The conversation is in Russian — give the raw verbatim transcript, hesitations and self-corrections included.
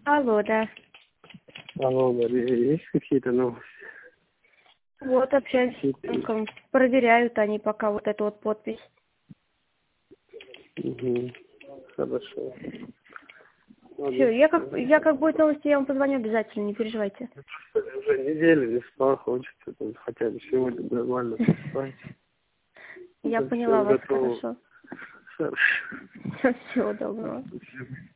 Алло, да. Алло, Мария, есть какие-то новости? Вот, общаюсь с ребенком. Проверяют они пока вот эту вот подпись. Угу. Хорошо. Все, я как, я как будет новости, я вам позвоню обязательно, не переживайте. Уже неделю не спал, хочется там, хотя бы сегодня нормально спать. Я Да, поняла всё вас готово. хорошо. Хорошо. Всего доброго. Спасибо.